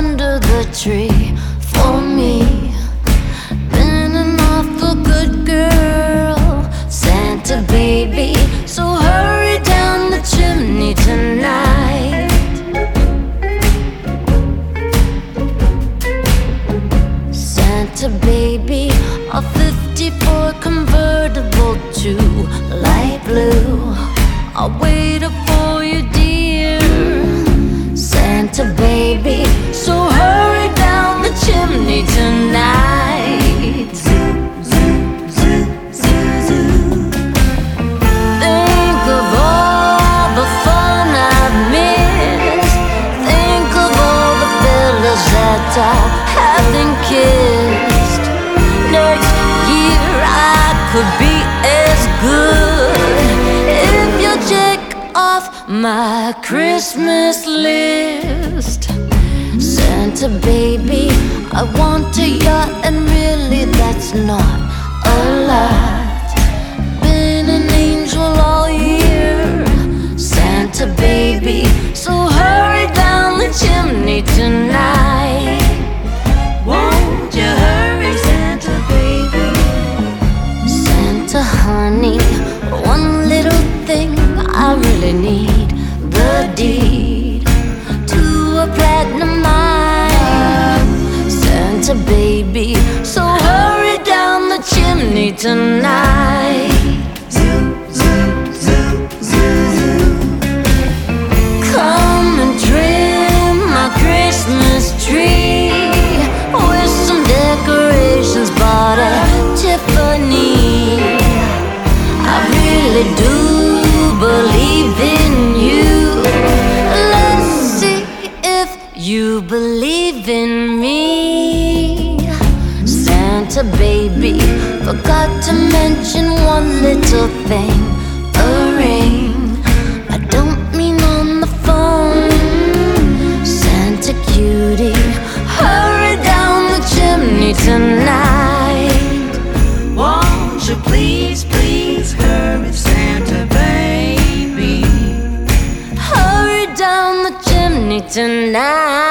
under the tree for me. Been an awful good girl, Santa baby, so hurry down the chimney tonight. Santa baby, a 54 convertible to light blue, I'll wait up for you, dear Santa baby, so hurry down the chimney tonight. Zoo, zoo, zoo, zoo, zoo. Think of all the fun I've missed. Think of all the fellas that I haven't kissed. Next year I could be as good if you check off my Christmas list. Santa baby, I want a yacht, and really that's not a lot. Been an angel all year, Santa baby, so hurry down the chimney tonight. Won't you hurry, Santa baby? Santa honey, one little thing I really need, the deed to a platinum mine. Santa baby, so hurry down the chimney tonight. Zoo, zoo, zoo, zoo, zoo. Come and trim my Christmas tree with some decorations bought at Tiffany. I really do believe in you. Let's see if you believe in me. Santa baby, forgot to mention one little thing, a ring. I don't mean on the phone. Santa cutie, hurry down the chimney tonight. Won't you please, please hurry, Santa baby, hurry down the chimney tonight.